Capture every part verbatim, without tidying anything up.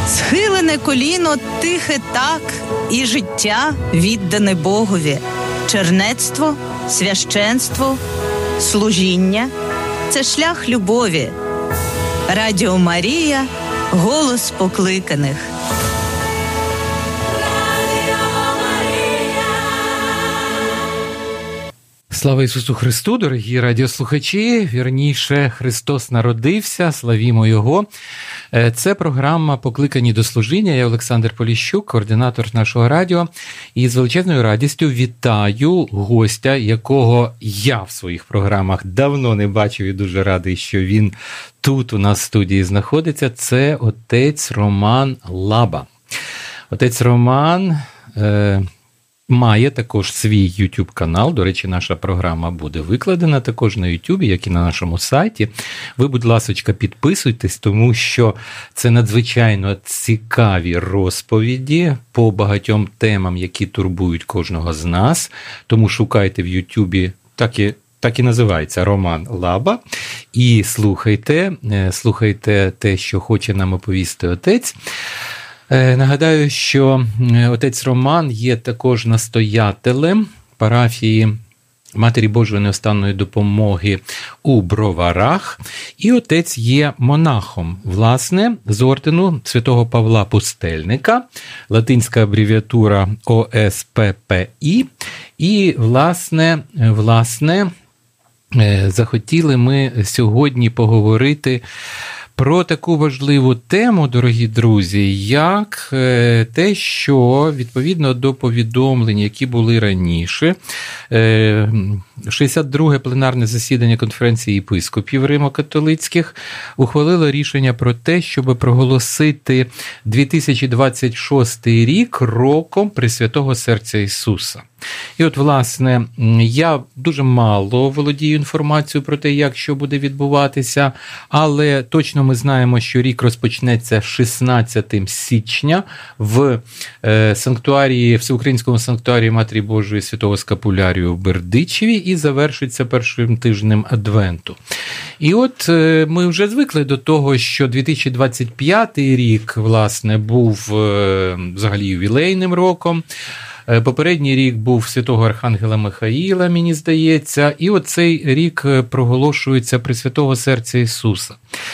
Схилене коліно тихе так, і життя віддане Богові. Чернецтво, священство, служіння – це шлях любові. Радіо Марія – голос покликаних. Слава Ісусу Христу, дорогі радіослухачі! Вірніше, Христос народився, славімо Його. Це програма «Покликані до служіння». Я Олександр Поліщук, координатор нашого радіо. І з величезною радістю вітаю гостя, якого я в своїх програмах давно не бачив і дуже радий, що він тут у нас в студії знаходиться. Це отець Роман Лаба. Отець Роман... Е- Має також свій YouTube-канал. До речі, наша програма буде викладена також на YouTube, як і на нашому сайті. Ви, будь ласочка, підписуйтесь, тому що це надзвичайно цікаві розповіді по багатьом темам, які турбують кожного з нас. Тому шукайте в YouTube, так і, так і називається, Роман Лаба. І слухайте, слухайте те, що хоче нам оповісти отець. Нагадаю, що отець Роман є також настоятелем парафії Матері Божої Неостанної Допомоги у Броварах, і отець є монахом, власне, з ордену святого Павла Пустельника, латинська абревіатура О С П П І, і, власне, власне, захотіли ми сьогодні поговорити про таку важливу тему, дорогі друзі, як те, що відповідно до повідомлень, які були раніше, шістдесят друге пленарне засідання конференції єпископів Римо-католицьких ухвалило рішення про те, щоб проголосити дві тисячі двадцять шостий рік роком Пресвятого Серця Ісуса. І от, власне, я дуже мало володію інформацією про те, як що буде відбуватися, але точно ми знаємо, що рік розпочнеться шістнадцятого січня в санктуарії, Всеукраїнському санктуарії Матері Божої Святого Скапулярію в Бердичеві і завершиться першим тижнем Адвенту. І от ми вже звикли до того, що дві тисячі двадцять п'ятий рік, власне, був взагалі ювілейним роком. Попередній рік був Святого Архангела Михаїла, мені здається, і оцей рік проголошується Пресвятого Серця Ісуса.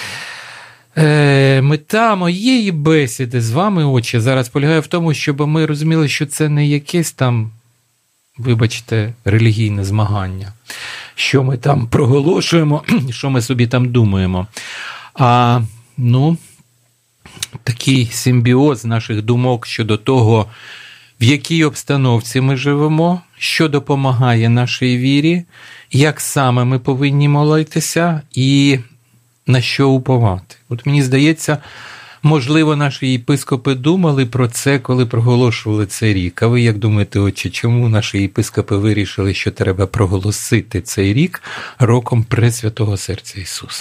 Мета моєї бесіди з вами, отче, зараз полягає в тому, щоб ми розуміли, що це не якесь там, вибачте, релігійне змагання, що ми там проголошуємо, що ми собі там думаємо, а, ну, такий симбіоз наших думок щодо того, в якій обстановці ми живемо, що допомагає нашій вірі, як саме ми повинні молитися і на що уповати. От мені здається, можливо, наші єпископи думали про це, коли проголошували цей рік. А ви як думаєте, отче, чому наші єпископи вирішили, що треба проголосити цей рік роком Пресвятого Серця Ісуса?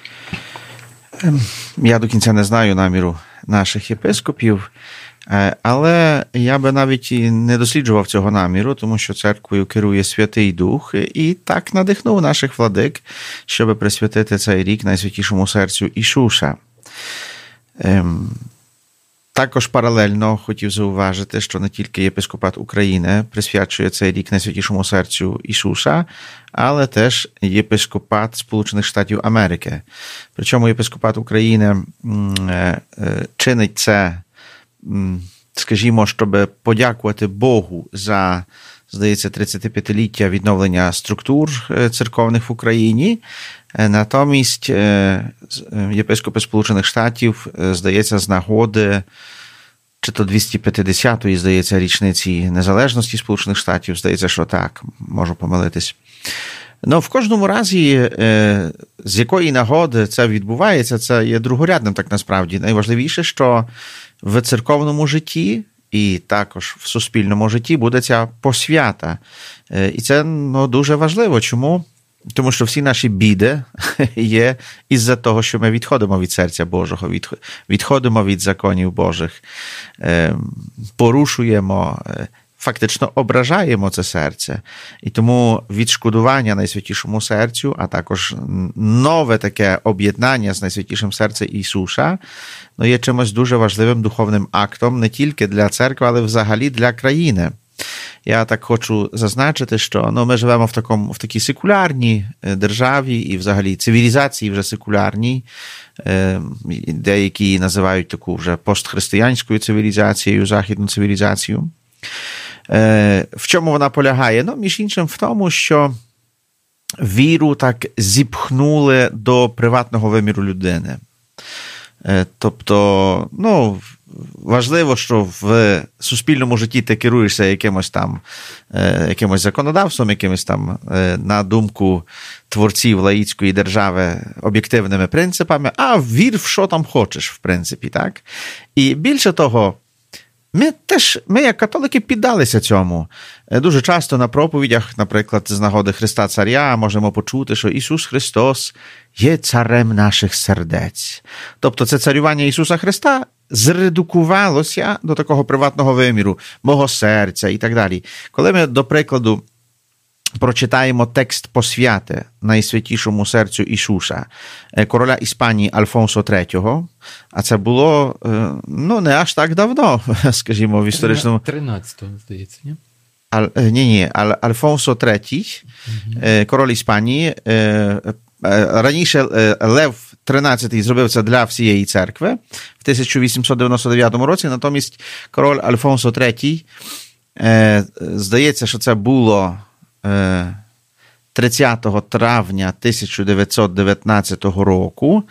Я до кінця не знаю наміру наших єпископів, але я би навіть і не досліджував цього наміру, тому що церквою керує Святий Дух, і так надихнув наших владик, щоб присвятити цей рік Найсвятішому Серцю Ісуса. Також паралельно хотів зауважити, що не тільки єпископат України присвячує цей рік Найсвятішому Серцю Ісуса, але теж єпископат Сполучених Штатів Америки. Причому єпископат України чинить це, скажімо, щоб подякувати Богу за, здається, тридцятип'ятиліття відновлення структур церковних в Україні. Натомість єпископи Сполучених Штатів, здається, з нагоди чи то двісті п'ятдесятої, здається, річниці незалежності Сполучених Штатів, здається, що так, можу помилитись. Ну, в кожному разі, з якої нагоди це відбувається, це є другорядним, так насправді. Найважливіше, що в церковному житті і також в суспільному житті буде ця посвята. І це, ну, дуже важливо. Чому? Тому що всі наші біди є із-за того, що ми відходимо від серця Божого, відходимо від законів Божих, порушуємо фактично ображаємо це серце. І тому відшкодування Найсвятішому серцю, а також нове таке об'єднання з Найсвятішим серцем Ісуса, ну, є чимось дуже важливим духовним актом не тільки для церкви, але взагалі для країни. Я так хочу зазначити, що ну, ми живемо в, такому, в такій секулярній державі і взагалі цивілізації вже секулярній, деякі називають таку вже постхристиянською цивілізацією, західну цивілізацію. В чому вона полягає? Ну, між іншим в тому, що віру так зіпхнули до приватного виміру людини. Тобто, ну, важливо, що в суспільному житті ти керуєшся якимось там, якимось законодавством, якимось там, на думку творців лаїцької держави, об'єктивними принципами, а вір в що там хочеш, в принципі, так? І більше того, ми теж, ми як католики піддалися цьому. Дуже часто на проповідях, наприклад, з нагоди Христа Царя, можемо почути, що Ісус Христос є царем наших сердець. Тобто це царювання Ісуса Христа зредукувалося до такого приватного виміру, мого серця і так далі. Коли ми, до прикладу, прочитаємо текст посвяти Найсвятішому серцю Ісуса короля Іспанії Альфонсо третього, а це було, ну, не аж так давно, скажімо, в історичному... тринадцятого, здається, ні? Аль, ні, ні, Аль, Альфонсо третій, угу. король Іспанії, раніше Лев тринадцятий зробив це для всієї церкви в тисяча вісімсот дев'яносто дев'ятому році, натомість король Альфонсо третій, здається, що це було тридцятого травня тисяча дев'ятсот дев'ятнадцятого року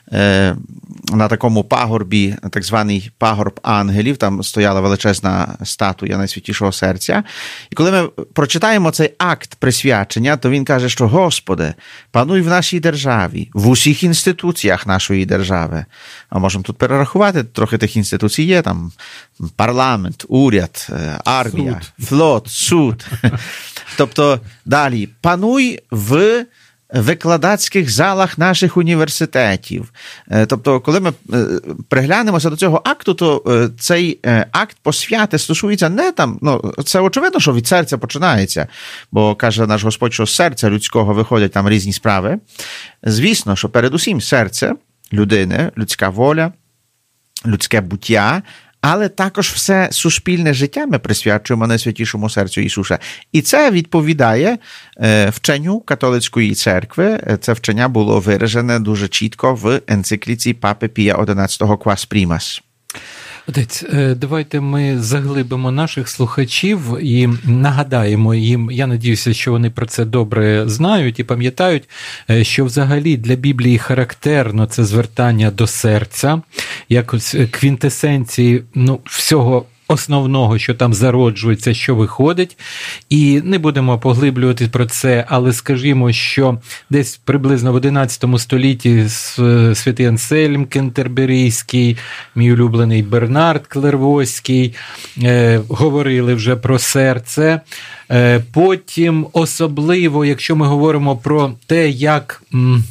на такому пагорбі, так званий пагорб ангелів, там стояла величезна статуя Найсвятішого серця. І коли ми прочитаємо цей акт присвячення, то він каже, що Господи, пануй в нашій державі, в усіх інституціях нашої держави. А можемо тут перерахувати, трохи тих інституцій є, там парламент, уряд, армія, суд. флот, суд. Тобто, далі, пануй в викладацьких залах наших університетів. Тобто, коли ми приглянемося до цього акту, то цей акт посвяти стосується не там, ну, це очевидно, що від серця починається, бо каже наш Господь, що з серця людського виходять там різні справи. Звісно, що передусім серце людини, людська воля, людське буття, але також все суспільне життя ми присвячуємо Найсвятішому серцю Ісуса. І це відповідає вченню католицької церкви. Це вчення було виражене дуже чітко в енцикліці Папи Пія одинадцятого «Quas Primas». Отець, давайте ми заглибимо наших слухачів і нагадаємо їм, я надіюся, що вони про це добре знають і пам'ятають, що взагалі для Біблії характерно це звертання до серця, як квінтесенції, ну, всього основного, що там зароджується, що виходить. І не будемо поглиблювати про це, але скажімо, що десь приблизно в одинадцятому столітті святий Ансельм Кентерберійський, мій улюблений Бернард Клервоський е, говорили вже про серце. Е, потім особливо, якщо ми говоримо про те, як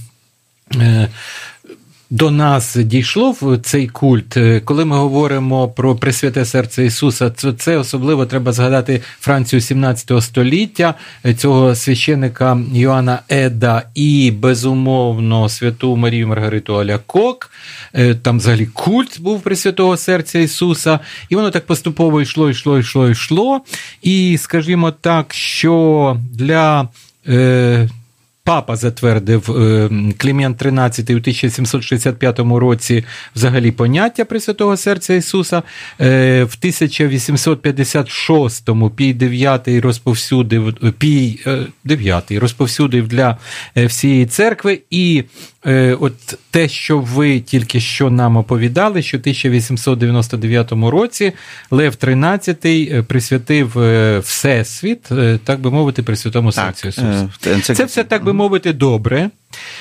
е, до нас дійшло в цей культ, коли ми говоримо про Пресвяте серце Ісуса, то це особливо треба згадати Францію сімнадцятого століття, цього священика Йоанна Еда і, безумовно, святу Марію Маргариту Алякок. Там взагалі культ був Пресвятого серця Ісуса, і воно так поступово йшло, йшло, йшло, йшло. І, скажімо так, що для... Е, Папа затвердив Клімент тринадцятий у тисяча сімсот шістдесят п'ятому році взагалі поняття Пресвятого серця Ісуса. В тисяча вісімсот п'ятдесят шостому Пій дев'ятий розповсюдив, Пій дев'ятий розповсюдив для всієї церкви. І от те, що ви тільки що нам оповідали, що в тисяча вісімсот дев'яносто дев'ятому році Лев тринадцятий присвятив Всесвіт, так би мовити, Пресвятому серцю Ісуса. Це, це все, так би мовити, добре.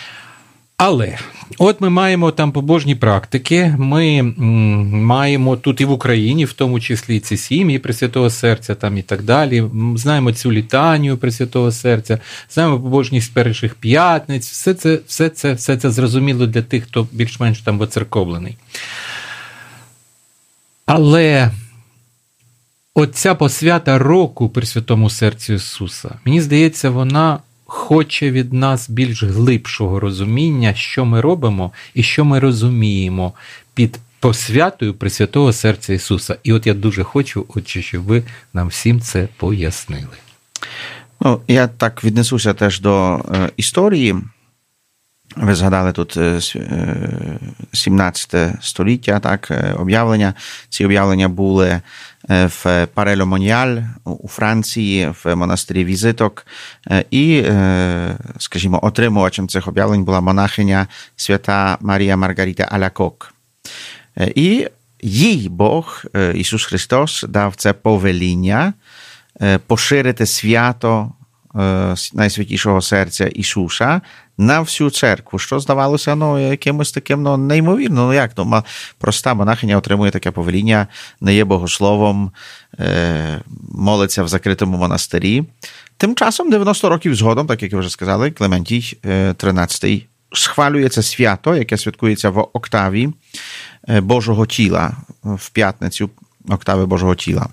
Але от ми маємо там побожні практики, ми маємо тут і в Україні, в тому числі ці сім'ї Пресвятого серця там і так далі, знаємо цю літанію Пресвятого серця, знаємо побожність перших п'ятниць, все це, все це, все це зрозуміло для тих, хто більш-менш там воцерковлений. Але оця посвята року Пресвятому серцю Ісуса, мені здається, вона хоче від нас більш глибшого розуміння, що ми робимо і що ми розуміємо під посвятою Пресвятого серця Ісуса. І от я дуже хочу, отче, щоб ви нам всім це пояснили. Ну, я так віднесуся теж до е, історії. Ви згадали тут е, сімнадцяте століття, так, е, об'явлення. Ці об'явлення були в Парело-Моньяль у Франції, в монастирі Візиток. І, е, скажімо, отримувачем цих об'явлень була монахиня свята Марія Маргарита Алякок. І їй Бог, Ісус Христос, дав це повеління поширити свято Найсвятішого серця Ісуса на всю церкву, що здавалося, ну, якимось таким, ну, неймовірно, ну, як, ну, проста монахиня отримує таке повеління, не є богословом, е, молиться в закритому монастирі. Тим часом, дев'яносто років згодом, так як ви вже сказали, Клементій тринадцятий схвалює це свято, яке святкується в октаві Божого тіла, в п'ятницю октави Божого тіла.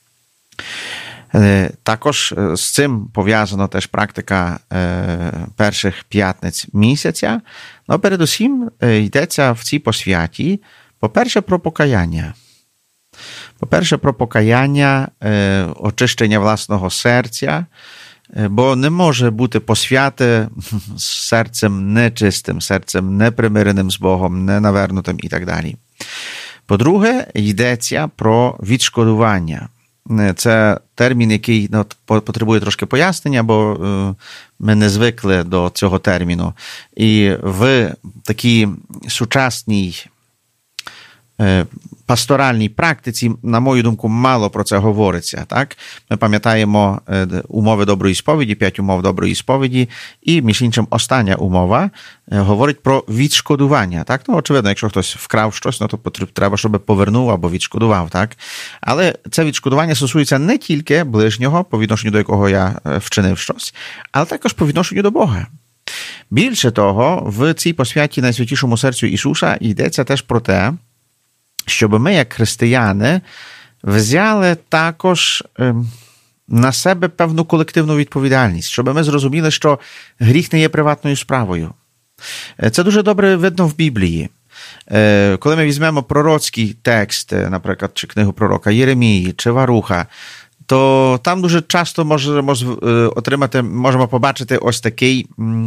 Також з цим пов'язано теж практика перших п'ятниць місяця. Ну, передусім йдеться в цій посвяті, по-перше, про покаяння. По-перше, про покаяння, очищення власного серця, бо не може бути посвяти з серцем нечистим, серцем непримиреним з Богом, ненавернутим і так далі. По-друге, йдеться про відшкодування. Це термін, який, ну, потребує трошки пояснення, бо ми не звикли до цього терміну. І в такій сучасній пасторальній практиці, на мою думку, мало про це говориться. Так? Ми пам'ятаємо умови доброї сповіді, п'ять умов доброї сповіді, і, між іншим, остання умова говорить про відшкодування. Так? Ну, очевидно, якщо хтось вкрав щось, ну, то треба, щоб повернув або відшкодував. Так? Але це відшкодування стосується не тільки ближнього, по відношенню до якого я вчинив щось, але також по відношенню до Бога. Більше того, в цій посвяті Найсвятішому серцю Ісуса йдеться теж про те, щоб ми, як християни, взяли також на себе певну колективну відповідальність, щоб ми зрозуміли, що гріх не є приватною справою. Це дуже добре видно в Біблії. Коли ми візьмемо пророцький текст, наприклад, чи книгу пророка Єремії, чи Варуха, то там дуже часто можемо отримати, можемо побачити ось такий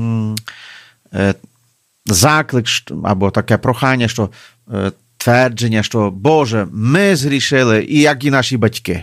заклик або таке прохання, що твердження, що «Боже, ми згрішили, і як і наші батьки».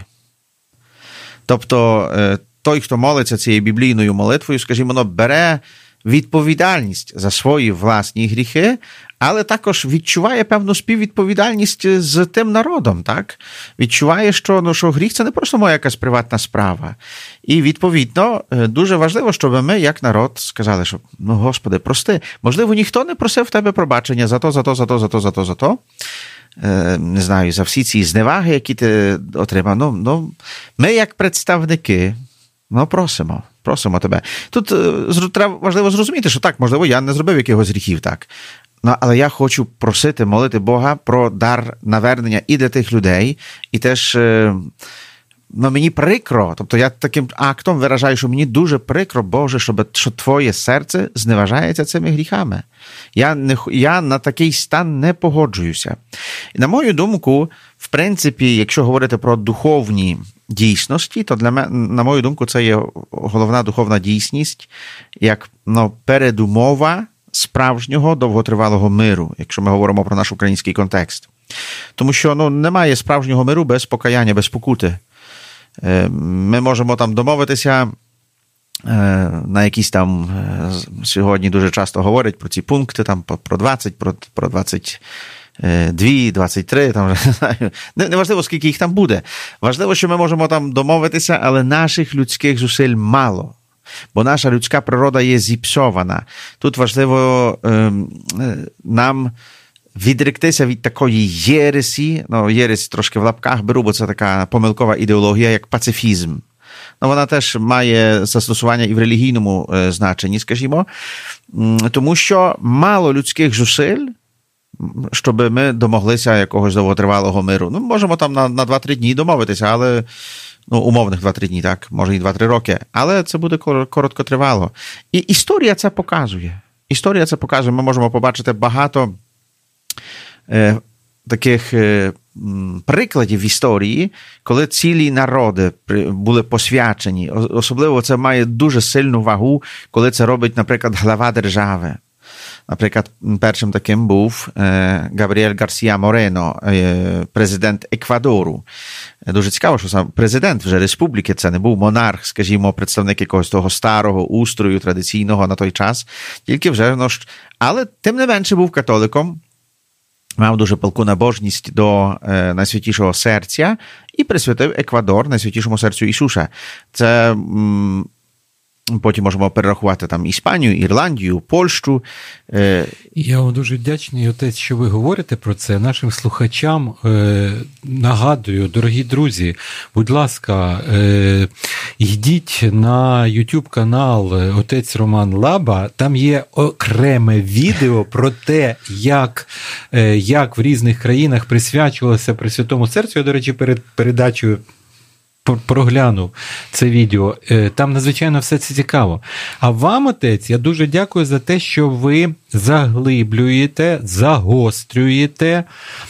Тобто той, хто молиться цією біблійною молитвою, скажімо, ну, бере відповідальність за свої власні гріхи, але також відчуває певну співвідповідальність з тим народом, так? Відчуває, що, ну, що гріх – це не просто моя якась приватна справа. І, відповідно, дуже важливо, щоб ми, як народ, сказали, що, ну, Господи, прости. Можливо, ніхто не просив в тебе пробачення за то, за то, за то, за то, за то, за то. Не знаю, за всі ці зневаги, які ти отримав. Ну, ну, ми, як представники, ну, просимо. Просимо тебе. Тут треба важливо зрозуміти, що так, можливо, я не зробив якихось гріхів, так. Ну, але я хочу просити, молити Бога про дар навернення і для тих людей, і теж, ну, мені прикро, тобто я таким актом виражаю, що мені дуже прикро, Боже, щоб, що твоє серце зневажається цими гріхами. Я, не, я на такий стан не погоджуюся. І, на мою думку, в принципі, якщо говорити про духовні дійсності, то для мене, на мою думку, це є головна духовна дійсність, як, ну, передумова справжнього довготривалого миру, якщо ми говоримо про наш український контекст. Тому що, ну, немає справжнього миру без покаяння, без покути. Ми можемо там домовитися на якісь там, сьогодні дуже часто говорять про ці пункти, там про двадцять, про, про двадцять дві, двадцять три, там, не знаю, неважливо, скільки їх там буде. Важливо, що ми можемо там домовитися, але наших людських зусиль мало. Бо наша людська природа є зіпсована. Тут важливо е, нам відректися від такої єресі, ну, єресь трошки в лапках беру, бо це така помилкова ідеологія, як пацифізм. Ну, вона теж має застосування і в релігійному е, значенні, скажімо, тому що мало людських зусиль щоб ми домоглися якогось довготривалого миру. Ну, можемо там на, на два-три дні домовитися, але, ну, умовних два-три дні, так, може і два-три роки, але це буде короткотривало. І історія це показує. Історія це показує. Ми можемо побачити багато е, таких е, прикладів в історії, коли цілі народи були посвячені. Особливо це має дуже сильну вагу, коли це робить, наприклад, глава держави. Наприклад, першим таким був Габріель Гарсія Морено, президент Еквадору. Дуже цікаво, що сам президент вже республіки, це не був монарх, скажімо, представник якогось того старого устрою традиційного на той час, тільки вже, ну, але тим не менше був католиком, мав дуже палку набожність до е, Найсвятішого Серця і присвятив Еквадор Найсвятішому Серцю Ісуса. Це м, потім можемо перерахувати там Іспанію, Ірландію, Польщу. Е... Я вам дуже вдячний, отець, що ви говорите про це. Нашим слухачам е, нагадую, дорогі друзі, будь ласка, е, йдіть на YouTube-канал отець Роман Лаба, там є окреме відео про те, як, е, як в різних країнах присвячувалося Пресвятому Серцю. Я, до речі, перед передачею проглянув це відео. Там надзвичайно все це цікаво. А вам, отець, я дуже дякую за те, що ви заглиблюєте, загострюєте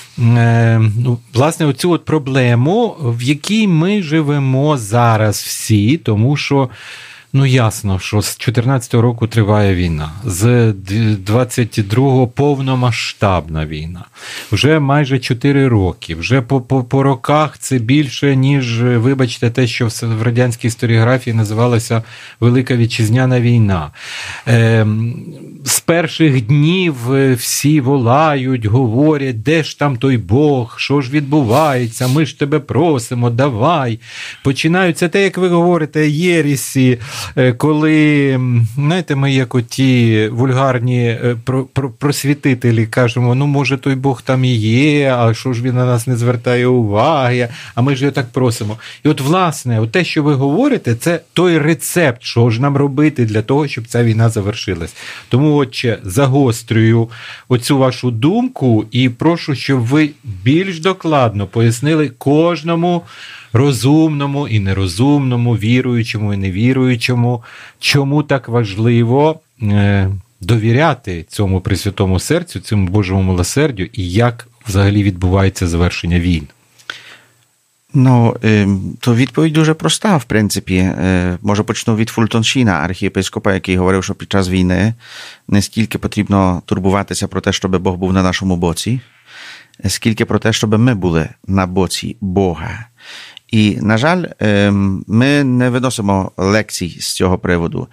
власне оцю от проблему, в якій ми живемо зараз всі, тому що ну, ясно, що з чотирнадцятого року триває війна, з двадцять другого повномасштабна війна. Вже майже чотири роки, вже по, по, по роках це більше, ніж, вибачте, те, що в радянській історіографії називалося Велика Вітчизняна війна. Е, з перших днів всі волають, говорять, де ж там той Бог, що ж відбувається, ми ж тебе просимо, давай. Починаються те, як ви говорите, єресі, коли, знаєте, ми як оті вульгарні просвітителі кажемо, ну, може, той Бог там і є, а що ж він на нас не звертає уваги, а ми ж його так просимо. І от, власне, от те, що ви говорите, це той рецепт, що ж нам робити для того, щоб ця війна завершилась. Тому, отче, загострюю оцю вашу думку і прошу, щоб ви більш докладно пояснили кожному розумному і нерозумному, віруючому і невіруючому, чому так важливо довіряти цьому Пресвятому Серцю, цьому Божому милосердю, і як взагалі відбувається завершення війн? Ну, то відповідь дуже проста, в принципі. Може, почну від Фултоншіна, архієпископа, який говорив, що під час війни не стільки потрібно турбуватися про те, щоб Бог був на нашому боці, скільки про те, щоб ми були на боці Бога. І, на жаль, ми не виносимо лекцій з цього приводу.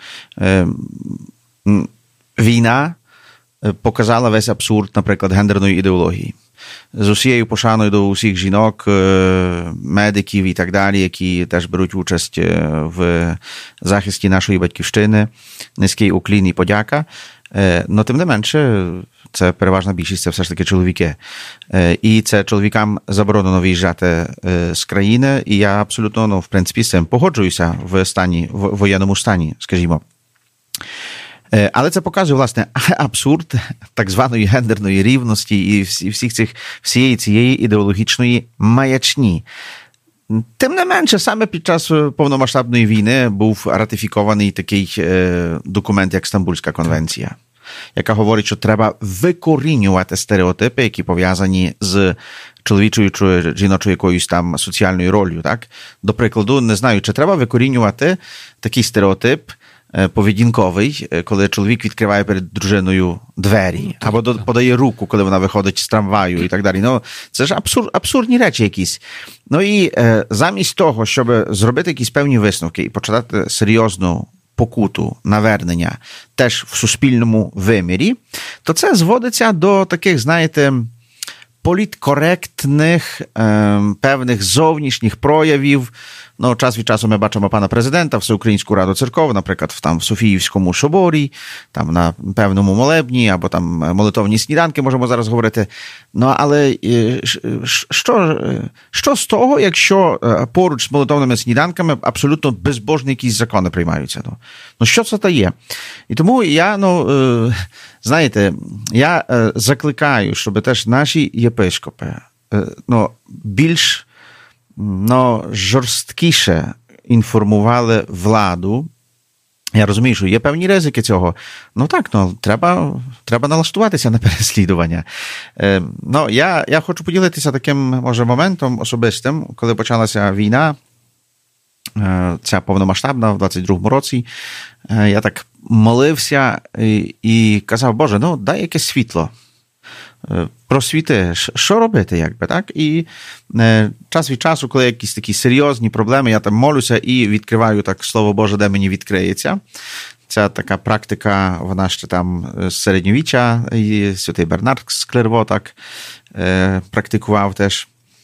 Війна показала весь абсурд, наприклад, гендерної ідеології. З усією пошаною до усіх жінок, медиків і так далі, які теж беруть участь в захисті нашої батьківщини, низький уклін і подяка. Но тим не менше, це переважна більшість, це все ж таки чоловіки. І це чоловікам заборонено виїжджати з країни, і я абсолютно, ну, в принципі, з цим погоджуюся в стані, в воєнному стані, скажімо. Але це показує, власне, абсурд так званої гендерної рівності і всіх цих, всієї цієї ідеологічної маячні. Тим не менше, саме під час повномасштабної війни був ратифікований такий документ, як Стамбульська конвенція, яка говорить, що треба викорінювати стереотипи, які пов'язані з чоловічою чи жіночою якоюсь там соціальною ролью, так? До прикладу, не знаю, чи треба викорінювати такий стереотип поведінковий, коли чоловік відкриває перед дружиною двері, або до, подає руку, коли вона виходить з трамваю і так далі. Ну, це ж абсур, абсурдні речі якісь. Ну і е, замість того, щоб зробити якісь певні висновки і почати серйозну покуту, навернення теж в суспільному вимірі, то це зводиться до таких, знаєте, політкоректних, е, певних зовнішніх проявів. Ну, час від часу ми бачимо пана президента, Всеукраїнську Раду Церков, наприклад, там в Софіївському соборі, там на певному молебні, або там молитовні сніданки, можемо зараз говорити. Ну, але що, що з того, якщо поруч з молитовними сніданками абсолютно безбожні якісь закони приймаються? Ну, ну що це та є? І тому я, ну, знаєте, я закликаю, щоб теж наші єпископи ну, більш ну, жорсткіше інформували владу. Я розумію, що є певні ризики цього. Ну так, ну, треба, треба налаштуватися на переслідування. Е, ну, я, я хочу поділитися таким, може, моментом особистим, коли почалася війна, е, ця повномасштабна в двадцять другому році. Е, я так молився і, і казав, Боже, ну, дай якесь світло. Просвіти, що робити, якби, так? І е, час від часу, коли якісь такі серйозні проблеми, я там молюся і відкриваю так Слово Боже, де мені відкриється. Ця така практика, вона ще там з середньовіччя, і святий Бернард з Клерво так е, практикував теж.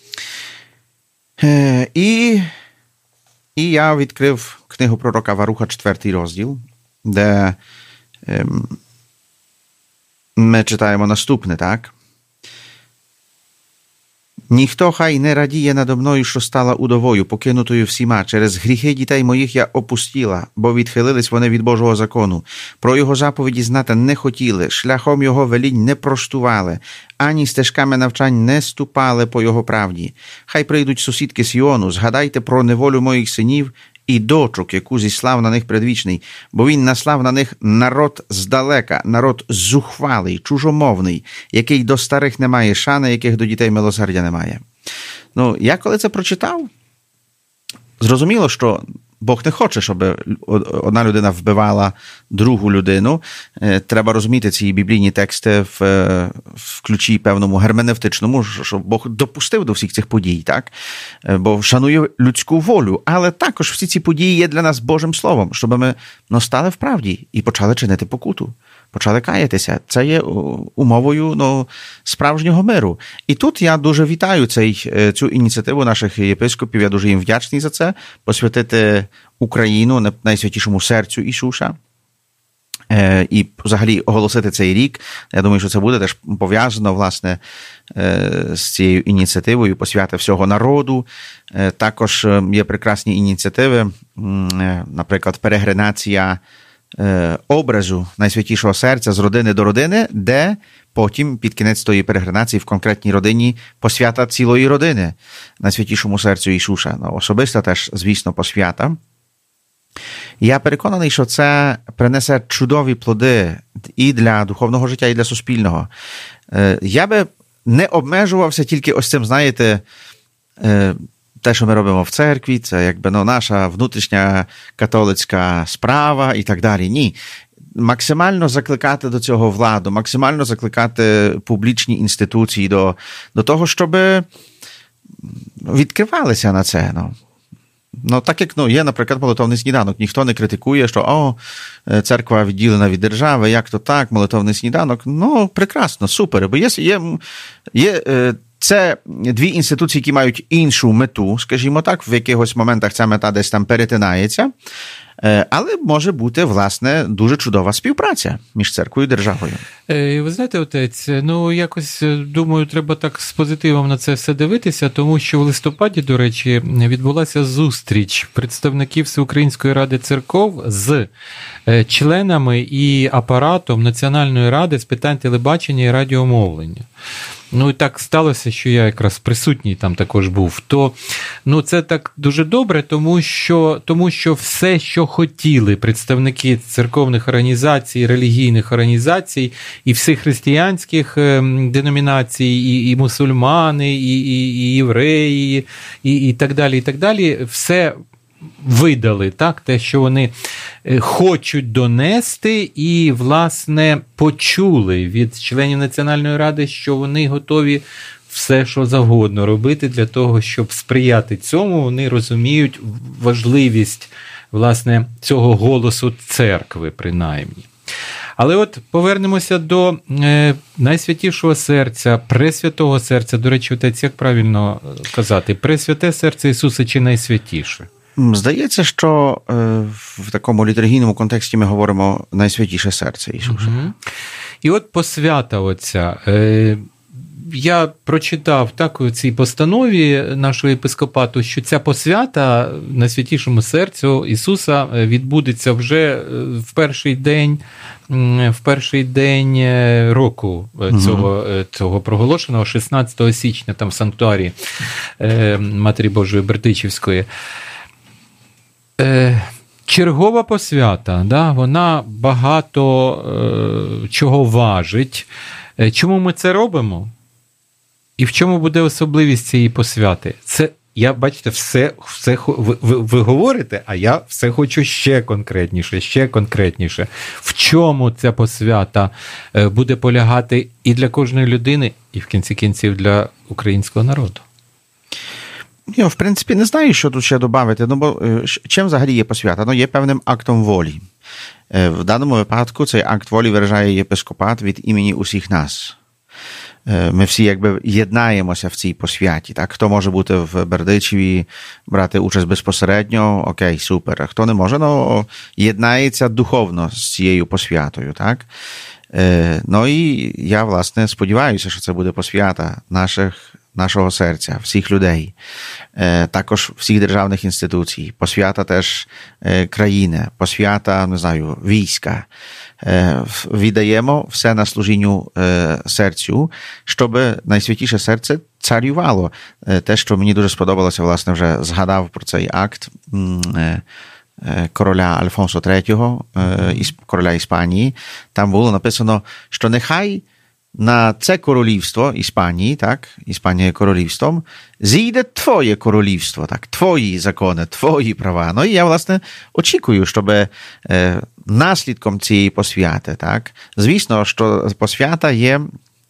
Е, і, і я відкрив книгу пророка Варуха, четвертий розділ, де е, ми читаємо наступне, так? Ніхто хай не радіє надо мною, що стала удовою, покинутою всіма. Через гріхи дітей моїх я опустіла, бо відхилились вони від Божого закону. Про його заповіді знати не хотіли, шляхом його велінь не проштували, ані стежками навчань не ступали по його правді. Хай прийдуть сусідки Сіону, згадайте про неволю моїх синів і дочок, яку зіслав на них предвічний, бо він наслав на них народ здалека, народ зухвалий, чужомовний, який до старих не має шани, яких до дітей милосердя немає. Ну, я коли це прочитав, зрозуміло, що Бог не хоче, щоб одна людина вбивала другу людину. Треба розуміти ці біблійні тексти в, в ключі певному герменевтичному, що Бог допустив до всіх цих подій, так? Бо шанує людську волю. Але також всі ці події є для нас Божим Словом, щоб ми ну, стали в правді і почали чинити покуту. Почали каятися. Це є умовою ну, справжнього миру. І тут я дуже вітаю цей, цю ініціативу наших єпископів, я дуже їм вдячний за це, посвятити Україну найсвятішому серцю Ісуса. І взагалі оголосити цей рік. Я думаю, що це буде теж пов'язано, власне, з цією ініціативою посвяти всього народу. Також є прекрасні ініціативи, наприклад, перегренація образу Найсвятішого серця з родини до родини, де потім під кінець тої перегренації в конкретній родині посвята цілої родини Найсвятішому серцю Ісуса. Ну, особиста теж, звісно, посвята. Я переконаний, що це принесе чудові плоди і для духовного життя, і для суспільного. Я би не обмежувався тільки ось цим, знаєте, те, що ми робимо в церкві, це якби ну, наша внутрішня католицька справа і так далі. Ні. Максимально закликати до цього владу, максимально закликати публічні інституції до, до того, щоб відкривалися на це. Ну. Ну, так як ну, є, наприклад, молитовний сніданок. Ніхто не критикує, що о, церква відділена від держави, як то так, молитовний сніданок. Ну, прекрасно, супер. Бо є, є, є це дві інституції, які мають іншу мету, скажімо так, в якихось моментах ця мета десь там перетинається. Але може бути, власне, дуже чудова співпраця між церквою і державою. Ви знаєте, отець, ну якось, думаю, треба так з позитивом на це все дивитися, тому що в листопаді, до речі, відбулася зустріч представників Всеукраїнської ради церков з членами і апаратом Національної ради з питань телебачення і радіомовлення. Ну і так сталося, що я якраз присутній там також був. То ну, це так дуже добре, тому що, тому що все, що хотіли представники церковних організацій, релігійних організацій і всіх християнських деномінацій, і, і мусульмани, і, і, і євреї, і, і так далі, і так далі, все видали, так, те, що вони хочуть донести, і, власне, почули від членів Національної ради, що вони готові все, що завгодно робити для того, щоб сприяти цьому. Вони розуміють важливість, власне, цього голосу церкви, принаймні. Але от повернемося до е, Найсвятішого серця, Пресвятого серця. До речі, отець, як правильно казати? Пресвяте серце Ісуса чи Найсвятіше? Здається, що е, в такому літургійному контексті ми говоримо Найсвятіше серце Ісуса. Угу. І от посвята оця. Е, я прочитав так у цій постанові нашого єпископату, що ця посвята Найсвятішому серцю Ісуса відбудеться вже в перший день, в перший день року цього, mm-hmm. цього проголошеного, шістнадцятого січня, там в санктуарі Матері Божої Бердичівської. Чергова посвята, да, вона багато е, чого важить. Чому ми це робимо? І в чому буде особливість цієї посвяти? Це, я, бачите, все, все ви, ви, ви говорите, а я все хочу ще конкретніше, ще конкретніше. В чому ця посвята буде полягати і для кожної людини, і в кінці кінців для українського народу? Я, в принципі, не знаю, що тут ще додати, ну, бо чим взагалі є посвята? Ну, є певним актом волі. В даному випадку цей акт волі виражає єпископат від імені усіх нас. Ми всі якби єднаємося в цій посвяті. Так? Хто може бути в Бердичеві, брати участь безпосередньо, окей, супер. А хто не може, ну, єднається духовно з цією посвятою. Так? Ну і я, власне, сподіваюся, що це буде посвята наших нашого серця, всіх людей, також всіх державних інституцій, посвята теж країни, посвята, не знаю, війська. Віддаємо все на служінню серцю, щоб Найсвятіше серце царювало. Те, що мені дуже сподобалося, власне, вже згадав про цей акт короля Альфонсо третього, короля Іспанії. Там було написано, що нехай на це королівство Іспанії, так, Іспанія є королівством, зійде твоє королівство, так, твої закони, твої права. Ну і я, власне, очікую, щоб е, наслідком цієї посвяти, так, звісно, що посвята є,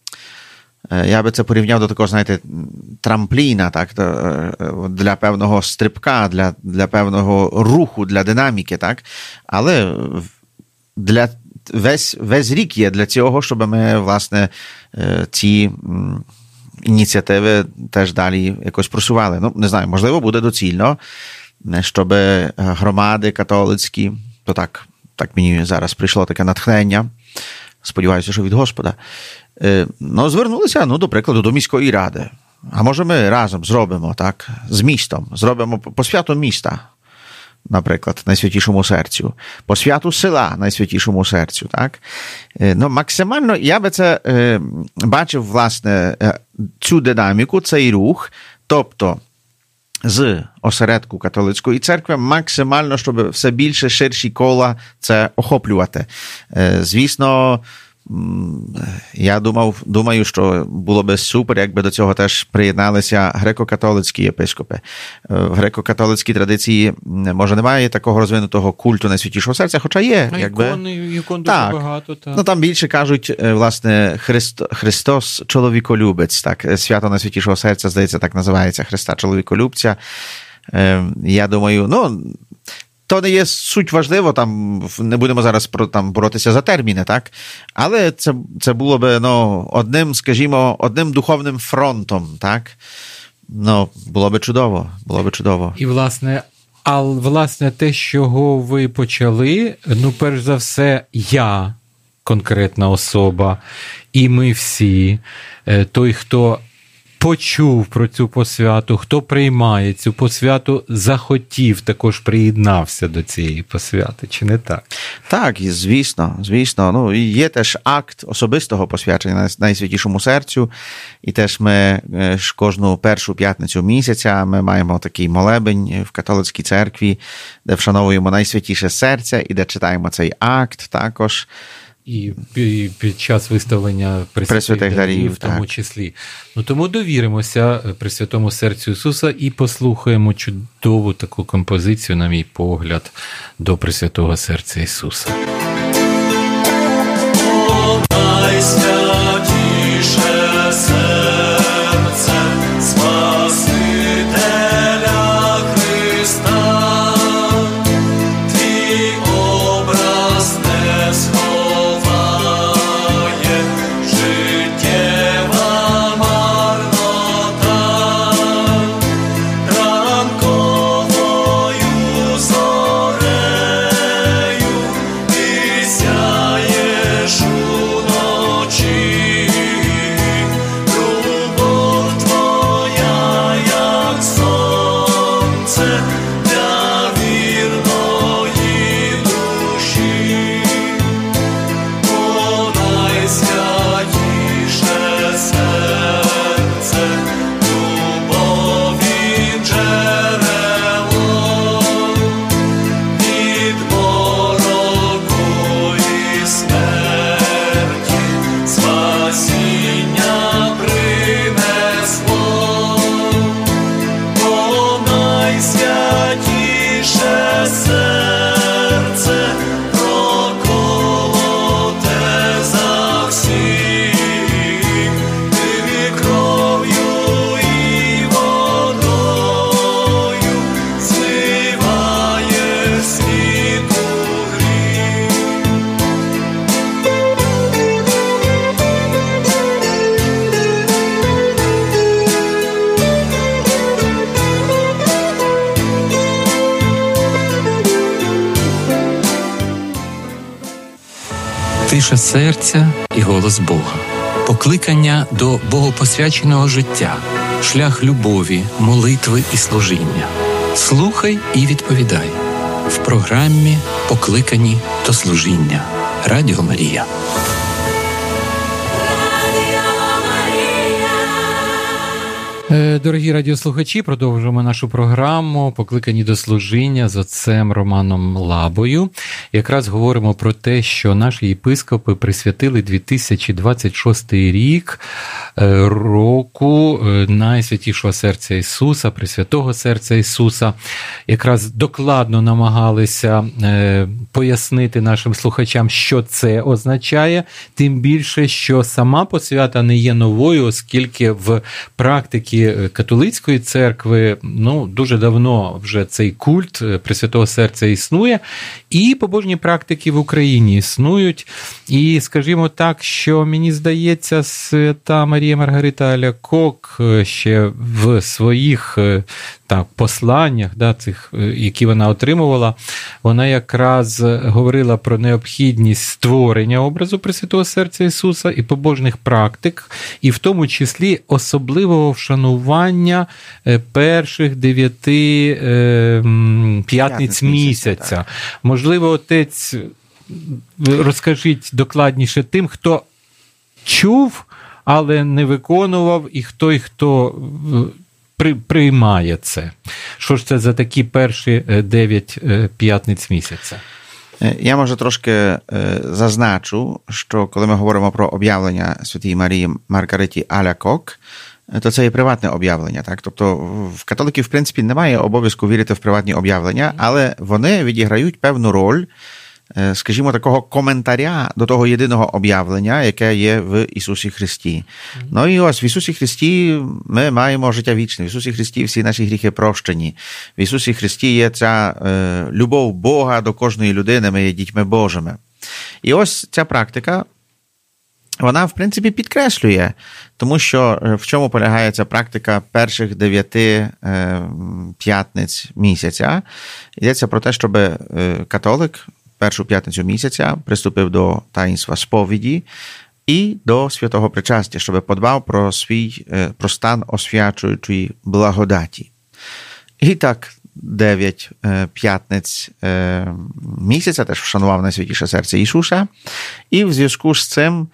е, я би це порівняв до такого, знаєте, трампліна, так, для певного стрибка, для, для певного руху, для динаміки, так, але для Весь, весь рік є для цього, щоб ми, власне, ці ініціативи теж далі якось просували. Ну, не знаю, можливо, буде доцільно, щоб громади католицькі, то так, так мені зараз прийшло таке натхнення, сподіваюся, що від Господа, ну, звернулися, ну, до прикладу, до міської ради. А може ми разом зробимо, так, з містом, зробимо посвяту міста, наприклад, Найсвятішому серцю, посвяту села Найсвятішому серцю, так? Ну, максимально, я би це е, бачив, власне, цю динаміку, цей рух, тобто з осередку католицької церкви максимально, щоб все більше, ширші кола це охоплювати. Е, звісно, я думав, думаю, що було би супер, якби до цього теж приєдналися греко-католицькі єпископи. В греко-католицькій традиції, може, немає такого розвинутого культу Найсвятішого серця, хоча є. А якби. Ікони, ікон дуже так. багато. Так. Ну, там більше кажуть, власне, Христо, Христос чоловіколюбець, так, свято Найсвятішого серця, здається, так називається, Христа чоловіколюбця. Я думаю, ну, то не є суть важливо, там не будемо зараз про, там, боротися за терміни, так? Але це, це було би, ну, одним, скажімо, одним духовним фронтом, так? Ну, було би чудово, було би чудово. І, власне, а, власне, те, з чого ви почали, ну, перш за все, я, конкретна особа, і ми всі, той, хто почув про цю посвяту, хто приймає цю посвяту, захотів, також приєднався до цієї посвяти, чи не так? Так, і звісно, звісно. Ну, є теж акт особистого посвячення Найсвятішому серцю, і теж ми ж кожну першу п'ятницю місяця ми маємо такий молебень в католицькій церкві, де вшановуємо Найсвятіше серце і де читаємо цей акт також. І під час виставлення Пресвятих дарів, в тому так. числі. Ну, тому довіримося Пресвятому серцю Ісуса і послухаємо чудову таку композицію, на мій погляд, до Пресвятого серця Ісуса. О, найсвятіше серце Спасителя Христа, твій образ не сховає життєва марнота, ранковою зорею і Тиша серця і голос Бога. Покликання до богопосвяченого життя. Шлях любові, молитви і служіння. Слухай і відповідай. В програмі «Покликані до служіння». Радіо Марія. Дорогі радіослухачі, продовжуємо нашу програму «Покликані до служіння» з отцем Романом Лабою. Якраз говоримо про те, що наші єпископи присвятили дві тисячі двадцять шостий рік року Найсвятішого серця Ісуса, Пресвятого серця Ісуса. Якраз докладно намагалися пояснити нашим слухачам, що це означає, тим більше, що сама посвята не є новою, оскільки в практиці католицької церкви, ну, дуже давно вже цей культ Пресвятого серця існує, і побожні практики в Україні існують. І, скажімо так, що мені здається, свята Марія Маргарита Алякок ще в своїх так, посланнях, да, цих, які вона отримувала, вона якраз говорила про необхідність створення образу Пресвятого серця Ісуса і побожних практик, і в тому числі особливого вшанування перших дев'яти е, п'ятниць місяця. Так. Можливо, отець, розкажіть докладніше тим, хто чув, але не виконував, і хто, і хто при, приймає це. Що ж це за такі перші дев'ять п'ятниць місяця? Я, може, трошки зазначу, що коли ми говоримо про об'явлення Святій Марії Маргариті Алякок, то це є приватне об'явлення. Так? Тобто в католиків, в принципі, немає обов'язку вірити в приватні об'явлення, але вони відіграють певну роль, скажімо, такого коментаря до того єдиного об'явлення, яке є в Ісусі Христі. Mm-hmm. Ну і ось в Ісусі Христі ми маємо життя вічне. В Ісусі Христі всі наші гріхи прощені. В Ісусі Христі є ця е, любов Бога до кожної людини, ми є дітьми Божими. І ось ця практика, вона, в принципі, підкреслює, тому що в чому полягає ця практика перших дев'яти е, п'ятниць місяця. Йдеться про те, щоб е, католик першу п'ятницю місяця приступив до таїнства сповіді і до святого причастя, щоб подбав про свій, про стан освячуючої благодаті. І так, дев'ять п'ятниць місяця теж вшанував Найсвятіше серце Ісуса, і в зв'язку з цим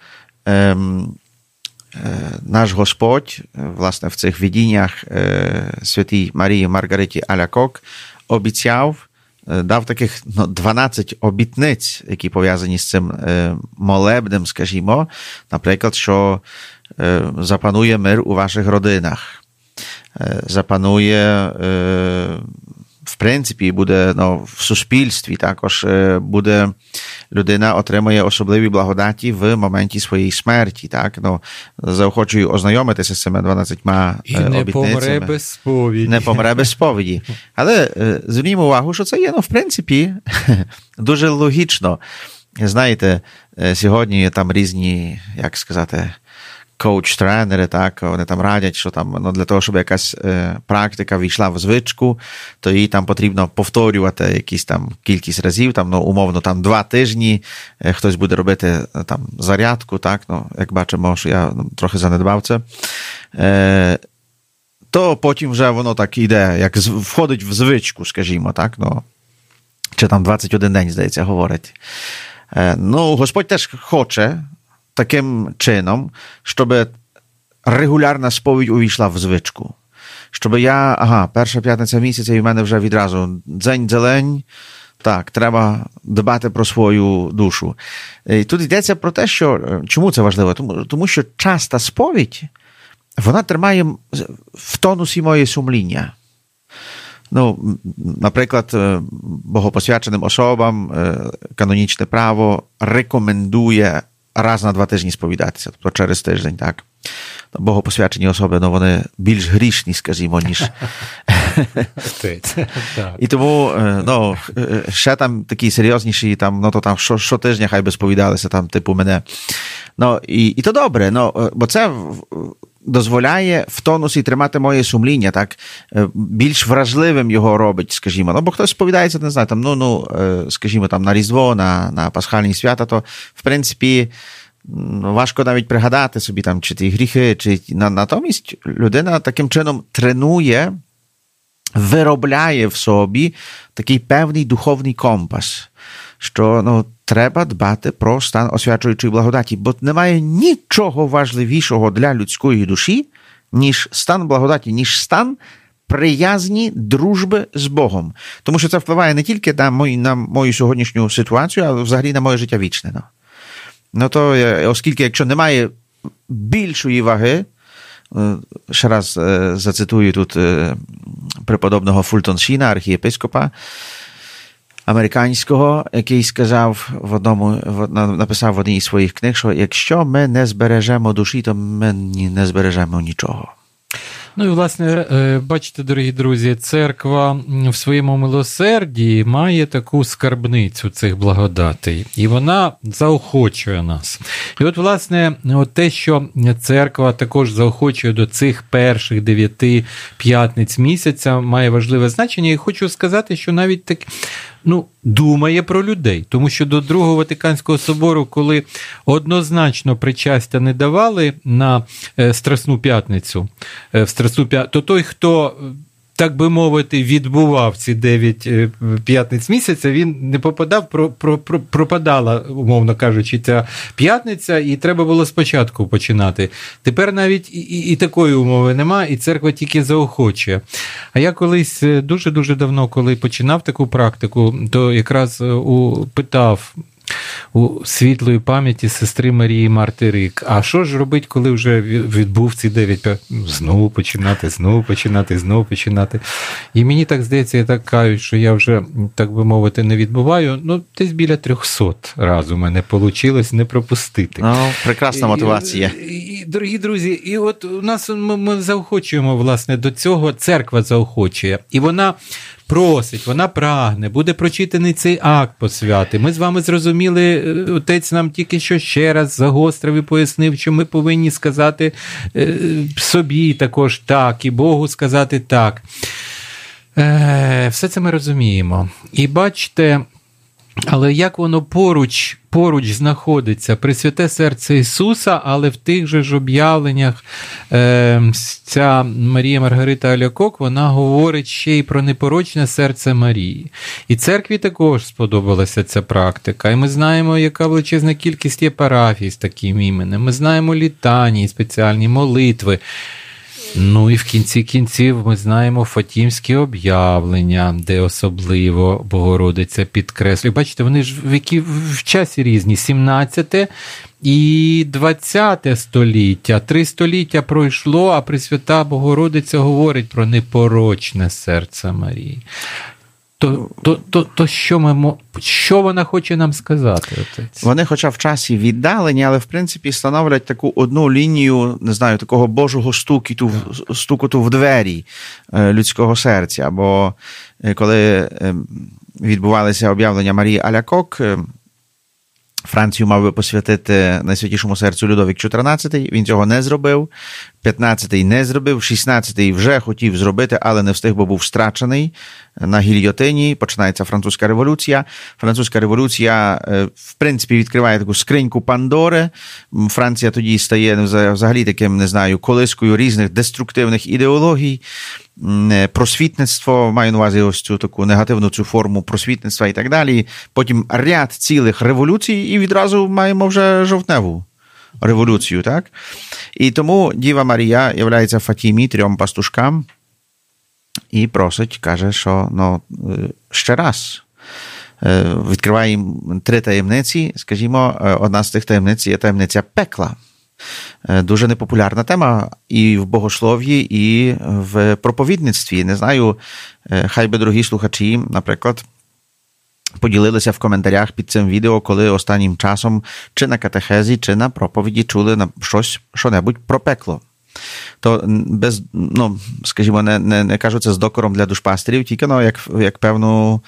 наш Господь, власне, в цих видіннях Святій Марії Маргариті Алякок обіцяв, дав таких ну, дванадцять обітниць, які пов'язані з цим е, молебнем, скажімо, наприклад, що е, запанує мир у ваших родинах, е, запанує, е, в принципі, буде ну, в суспільстві, також е, буде, людина отримує особливі благодаті в моменті своєї смерті, так, ну, заохочую ознайомитися з цими дванадцятьма і не обітницями. помре без сповіді. Не помре без сповіді. Але е, звернімо увагу, що це є, ну, в принципі, дуже логічно. Знаєте, сьогодні є там різні, як сказати, коуч-тренери, так, вони там радять, що там, ну, для того, щоб якась е, практика війшла в звичку, то їй там потрібно повторювати якісь там кількість разів, там, ну, умовно, там два тижні е, хтось буде робити там зарядку, так, ну, як бачимо, що я ну, трохи занедбав це, е, то потім вже воно так іде, як входить в звичку, скажімо, так, ну, чи там двадцять один день, здається, говорить. Е, ну, Господь теж хоче таким чином, щоб регулярна сповідь увійшла в звичку. Щоб я, ага, перша п'ятниця місяця і в мене вже відразу дзень-дзелень, так, треба дбати про свою душу. І тут йдеться про те, що, чому це важливо? Тому, тому що часта сповідь, вона тримає в тонусі моє сумління. Ну, наприклад, богопосвяченим особам канонічне право рекомендує раз на два тижні сповідатися, тобто через тиждень, так. Богопосвячені особи, ну, вони більш грішні, скажімо, ніж... І тому, ну, ще там такі серйозніші, там, ну, то там щотижня хай би сповідалися, там, типу, мене. Ну, і, і то добре, ну, бо це дозволяє в тонусі тримати моє сумління, так, більш вражливим його робить, скажімо. Ну, бо хтось сповідається, не знаю, там, ну, ну, скажімо, там, на Різдво, на, на Пасхальні свята, то, в принципі, важко навіть пригадати собі, там, чи ті гріхи, чи... Натомість людина таким чином тренує, виробляє в собі такий певний духовний компас, що, ну, треба дбати про стан освячуючої благодаті, бо немає нічого важливішого для людської душі, ніж стан благодаті, ніж стан приязні, дружби з Богом. Тому що це впливає не тільки на мою, на мою сьогоднішню ситуацію, але взагалі на моє життя вічне. Ну, ну то, оскільки, якщо немає більшої ваги, ще раз зацитую тут преподобного Фултоншіна, архієпископа американського, який сказав в одному, написав в одній із своїх книг, що якщо ми не збережемо душі, то ми не збережемо нічого. Ну і, власне, бачите, дорогі друзі, церква в своєму милосерді має таку скарбницю цих благодатей, і вона заохочує нас. І от, власне, от те, що церква також заохочує до цих перших дев'яти п'ятниць місяця, має важливе значення. І хочу сказати, що навіть так, ну, думає про людей. Тому що до Другого Ватиканського собору, коли однозначно причастя не давали на Страсну п'ятницю, в Страсну п'ятницю, то той, хто, так би мовити, відбував ці дев'ять п'ятниць місяця, він не попадав, про, про, про, пропадала, умовно кажучи, ця п'ятниця, і треба було спочатку починати. Тепер навіть і, і, і такої умови нема, і церква тільки заохочує. А я колись дуже-дуже давно, коли починав таку практику, то якраз у, питав у світлої пам'яті сестри Марії Мартирик, а що ж робити, коли вже відбув ці дев'ять? Знову починати, знову починати, знову починати. І мені так здається, я так кажу, що я вже, так би мовити, не відбуваю, ну, десь біля трьохсот разів у мене вийшло не пропустити. Ну, прекрасна мотивація. І, і, дорогі друзі, і от у нас ми, ми заохочуємо, власне, до цього, церква заохочує, і вона просить, вона прагне, буде прочитаний цей акт посвяти. Ми з вами зрозуміли, отець нам тільки що ще раз загострив і пояснив, що ми повинні сказати собі також так, і Богу сказати так. Все це ми розуміємо. І бачите, але як воно поруч, поруч знаходиться Пресвяте серце Ісуса, але в тих же ж об'явленнях е, ця Марія Маргарита Алякок, вона говорить ще й про непорочне серце Марії. І церкві також сподобалася ця практика. І ми знаємо, яка величезна кількість є парафій з таким іменем. Ми знаємо літанії, спеціальні молитви. Ну і в кінці кінців ми знаємо Фатімські об'явлення, де особливо Богородиця підкреслює. Бачите, вони ж в, які, в часі різні, сімнадцяте і двадцяте століття. Три століття пройшло, а Пресвята Богородиця говорить про непорочне серце Марії. То, то, то, то що, ми, що вона хоче нам сказати, отець? Вони, хоча в часі віддалені, але, в принципі, становлять таку одну лінію, не знаю, такого Божого стукіту, стукоту в двері людського серця. Бо коли відбувалися об'явлення Марії Алякок, Францію мав би посвятити Найсвятішому серцю Людовік чотирнадцятий, він цього не зробив, п'ятнадцятий не зробив, шістнадцятий вже хотів зробити, але не встиг, бо був страчений на гільйотині, починається французька революція. Французька революція, в принципі, відкриває таку скриньку Пандори. Франція тоді стає взагалі таким, не знаю, колискою різних деструктивних ідеологій. Просвітництво, маю на увазі ось цю таку негативну цю форму просвітництва і так далі. Потім ряд цілих революцій і відразу маємо вже жовтневу революцію, так? І тому Діва Марія являється Фатімі, трьом пастушкам, і просить, каже, що ну, ще раз відкриває їм три таємниці. Скажімо, одна з тих таємниць є таємниця пекла. Дуже непопулярна тема і в богослов'ї, і в проповідництві. Не знаю, хай би, дорогі слухачі, наприклад, поділилися в коментарях під цим відео, коли останнім часом чи на катехезі, чи на проповіді чули на щось, що-небудь про пекло. То без, ну, скажімо, не, не, не кажу це з докором для душпастерів, тільки, ну, як, як певну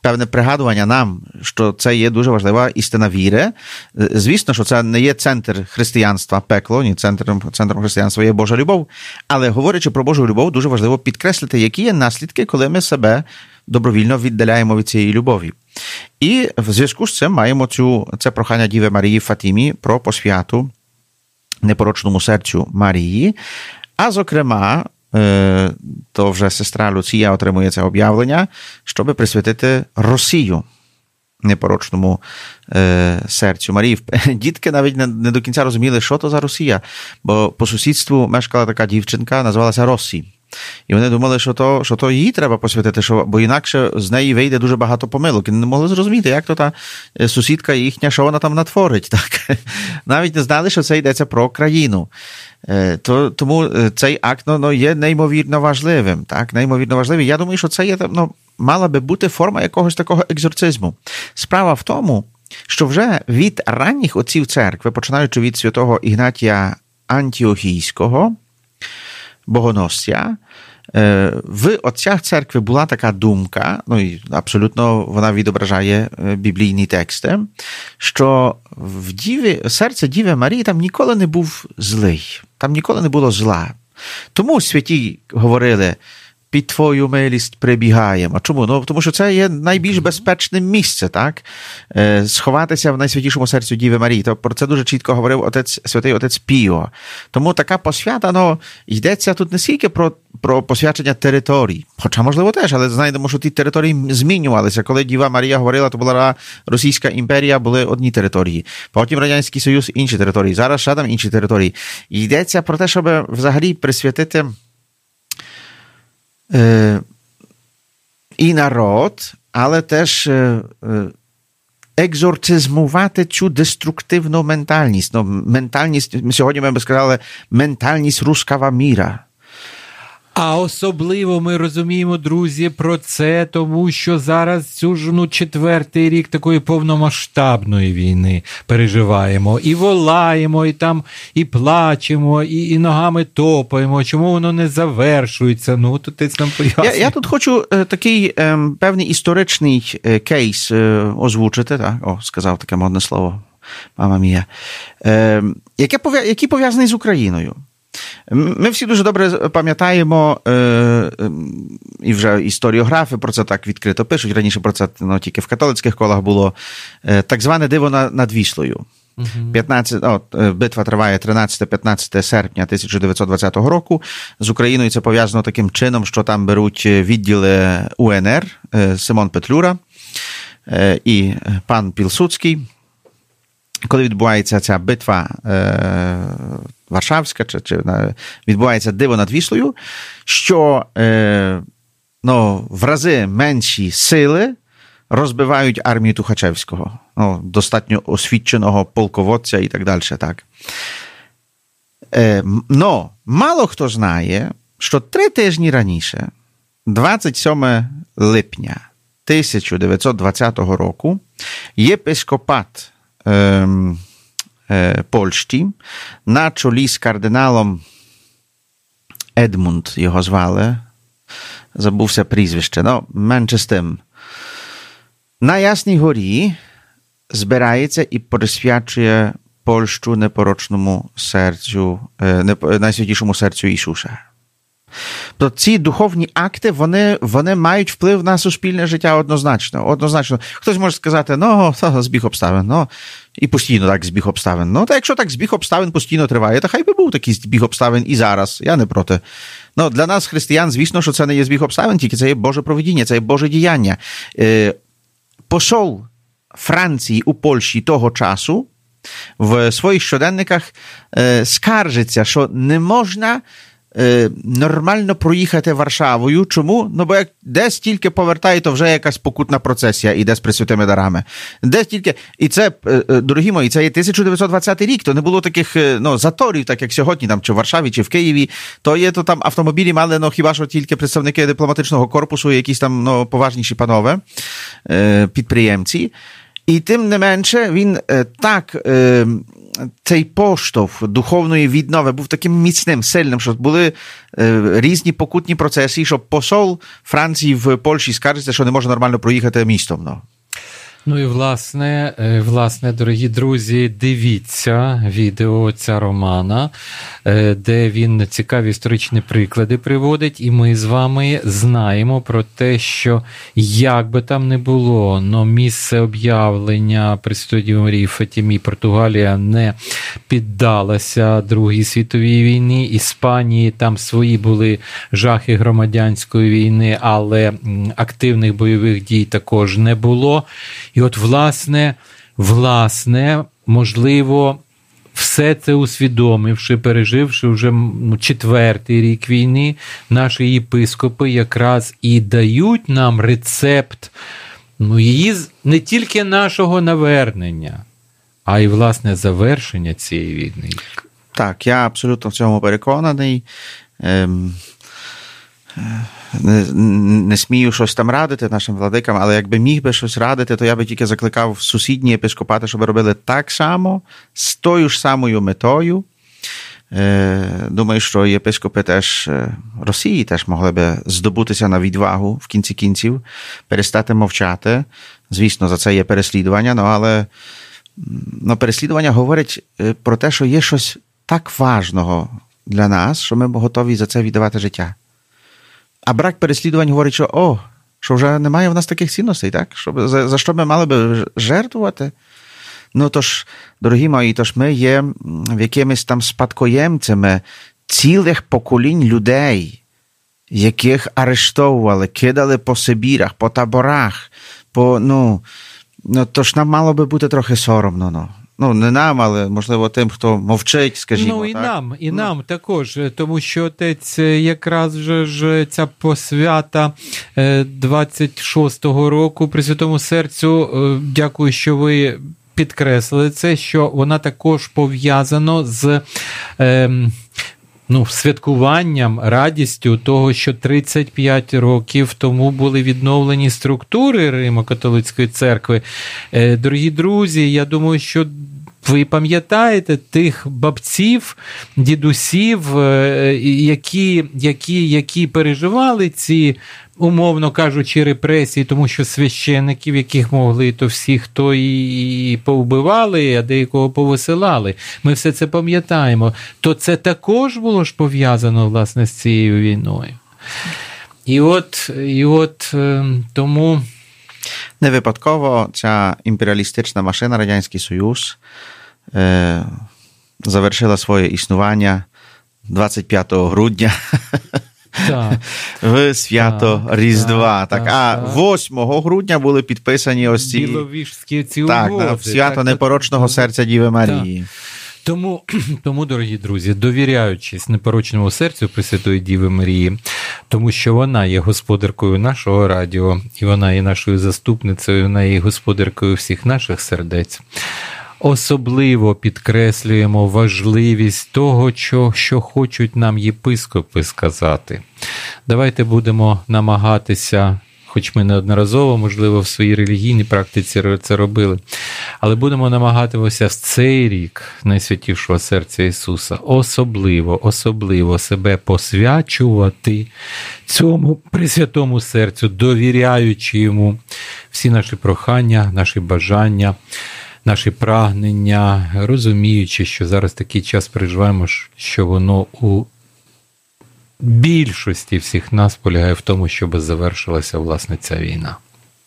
певне пригадування нам, що це є дуже важлива істина віри. Звісно, що це не є центр християнства, пекло, ні, центром, центром християнства є Божа любов, але говорячи про Божу любов, дуже важливо підкреслити, які є наслідки, коли ми себе добровільно віддаляємо від цієї любові. І в зв'язку з цим маємо цю, це прохання Діви Марії Фатімі про посвяту непорочному серцю Марії, а зокрема, то вже сестра Луція отримує це об'явлення, щоб присвятити Росію непорочному е, серцю Марії. Дітки навіть не, не до кінця розуміли, що то за Росія, бо по сусідству мешкала така дівчинка, називалася Росі. І вони думали, що то, що то їй треба посвятити, що, бо інакше з неї вийде дуже багато помилок. І не могли зрозуміти, як то та сусідка їхня, що вона там натворить. Так? Навіть не знали, що це йдеться про країну. То, тому цей акт ну, є неймовірно важливим. Так? Неймовірно важливий. Я думаю, що це є, ну, мала би бути форма якогось такого екзорцизму. Справа в тому, що вже від ранніх отців церкви, починаючи від святого Ігнатія Антіохійського, богоносця, в отцях церкви була така думка, ну і абсолютно вона відображає біблійні тексти, що в Діві, серце Діви Марії там ніколи не був злий, там ніколи не було зла. Тому святі говорили, під твою милість прибігаємо. Чому? Ну, тому що це є найбільш безпечним місце, так? Сховатися в найсвятішому серцю Діви Марії. То про це дуже чітко говорив отець, святий отець Піо. Тому така посвята, ну, йдеться тут не стільки про, про посвячення територій. Хоча, можливо, теж, але знайдемо, що ті території змінювалися. Коли Діва Марія говорила, то була Російська імперія, були одні території. Потім Радянський Союз – інші території. Зараз ще там інші території. Йдеться про те, щоб взагалі присвятити і народ, але теж екзорцизмувати цю деструктивну ментальність. Ну, ментальність, сьогодні ми б сказали, ментальність рускава міра. А особливо ми розуміємо, друзі, про це, тому що зараз цю ж, ну, четвертий рік такої повномасштабної війни переживаємо. І волаємо, і там, і плачемо, і, і ногами топаємо. Чому воно не завершується? Ну, тут ти нам пояснює. Я, я тут хочу е, такий е, певний історичний е, кейс е, озвучити. Так? О, сказав таке модне слово, мама мія. Е, яке пов'я... Який пов'язаний з Україною. Ми всі дуже добре пам'ятаємо, е, і вже історіографи про це так відкрито пишуть, раніше про це ну, тільки в католицьких колах було, е, так зване диво над Віслою. п'ятнадцять, о, битва триває тринадцяте-п'ятнадцяте серпня тисяча дев'ятсот двадцятого року. З Україною це пов'язано таким чином, що там беруть відділи У Н Р, е, Симон Петлюра е, і пан Пілсудський. Коли відбувається ця битва е, Варшавська, чи, чи відбувається диво над Віслою, що е, ну, в рази менші сили розбивають армію Тухачевського, ну, достатньо освіченого полководця і так далі. Так. Е, но мало хто знає, що три тижні раніше, двадцять сьомого липня тисяча дев'ятсот двадцятого року, єпископат е, е, Польщі на чолі з кардиналом Едмунд, його звали, забувся прізвище, ну, менше з тим, на Ясній горі збирається і присвячує Польщу непорочному серцю, найсвятішому серцю Ісуса. То ці духовні акти, вони, вони мають вплив на суспільне життя однозначно. Однозначно. Хтось може сказати, ну, збіг обставин, ну, і постійно так збіг обставин. Ну, та якщо так збіг обставин постійно триває, то хай би був такий збіг обставин і зараз, я не проти. Ну, для нас, християн, звісно, що це не є збіг обставин, тільки це є Боже провидіння, це є Боже діяння. Е, посол Франції у Польщі того часу в своїх щоденниках е, скаржиться, що не можна е, нормально проїхати Варшавою. Чому? Ну, бо як десь тільки повертає, то вже якась покутна процесія іде з пресвятими дарами. Десь тільки, і це, е, дорогі мої, це є тисяча дев'ятсот двадцятий рік, то не було таких ну, заторів, так як сьогодні, там, чи в Варшаві, чи в Києві, то є, то там автомобілі мали, ну, хіба що тільки представники дипломатичного корпусу, якісь там, ну, поважніші панове, е, підприємці. І тим не менше, він е, так е, цей поштовх духовної віднови був таким міцним, сильним, що були е, різні покутні процеси, щоб посол Франції в Польщі скаржиться, що не може нормально проїхати містом. Ну. Ну і, власне, власне, дорогі друзі, дивіться відео отця Романа, де він цікаві історичні приклади приводить, і ми з вами знаємо про те, що як би там не було, но місце об'явлення Пресвятої Діви Марії в Фатімі, Португалія не піддалася Другій світовій війні, Іспанії там свої були жахи громадянської війни, але активних бойових дій також не було. І от, власне, власне, можливо, все це усвідомивши, переживши вже ну, четвертий рік війни, наші єпископи якраз і дають нам рецепт, ну, її не тільки нашого навернення, а й, власне, завершення цієї війни. Так, я абсолютно в цьому переконаний. Ем... Не, не смію щось там радити нашим владикам, але якби міг би щось радити, то я би тільки закликав сусідні єпископати, щоб робили так само, з тою ж самою метою. Думаю, що єпископи теж Росії теж могли би здобутися на відвагу в кінці кінців, перестати мовчати. Звісно, за це є переслідування, ну, але ну, переслідування говорить про те, що є щось так важного для нас, що ми готові за це віддавати життя. А брак переслідувань говорить, що о, що вже немає в нас таких цінностей, так? Що, за, за що ми мали би жертвувати? Ну, тож, дорогі мої, тож ми є в якимись там спадкоємцями цілих поколінь людей, яких арештовували, кидали по Сибірах, по таборах, по, ну, ну, тож нам мало би бути трохи соромно, ну. Ну, не нам, але, можливо, тим, хто мовчить, скажімо. Ну, і так? нам, і ну. нам також, тому що отець якраз же ж ця посвята двадцять шостого року Пресвятому Серцю, дякую, що ви підкреслили це, що вона також пов'язана з... Е, Ну, святкуванням, радістю того, що тридцять п'ять років тому були відновлені структури Римо-католицької церкви. Дорогі друзі, я думаю, що ви пам'ятаєте тих бабців, дідусів, які, які, які переживали ці, умовно кажучи, репресії, тому що священиків, яких могли, то всіх, то і повбивали, а деякого повисилали. Ми все це пам'ятаємо. То це також було ж пов'язано, власне, з цією війною. І от, і от тому... Не випадково ця імперіалістична машина, Радянський Союз, е, завершила своє існування двадцять п'ятого грудня так. в свято так, Різдва. Так, так, а так. восьмого грудня були підписані ось ці... Біловіжські ці так, угоди. Так, свято так, непорочного так, серця Діви Марії. Так. Тому, тому, дорогі друзі, довіряючись непорочному серцю Пресвятої Діви Марії, тому що вона є господаркою нашого радіо, і вона є нашою заступницею, вона є господаркою всіх наших сердець, особливо підкреслюємо важливість того, що, що хочуть нам єпископи сказати. Давайте будемо намагатися, хоч ми неодноразово, можливо, в своїй релігійній практиці це робили, але будемо намагатися в цей рік Найсвятішого Серця Ісуса особливо, особливо себе посвячувати цьому Пресвятому Серцю, довіряючи Йому всі наші прохання, наші бажання, наші прагнення, розуміючи, що зараз такий час переживаємо, що воно у більшості всіх нас полягає в тому, щоб завершилася, власне, ця війна.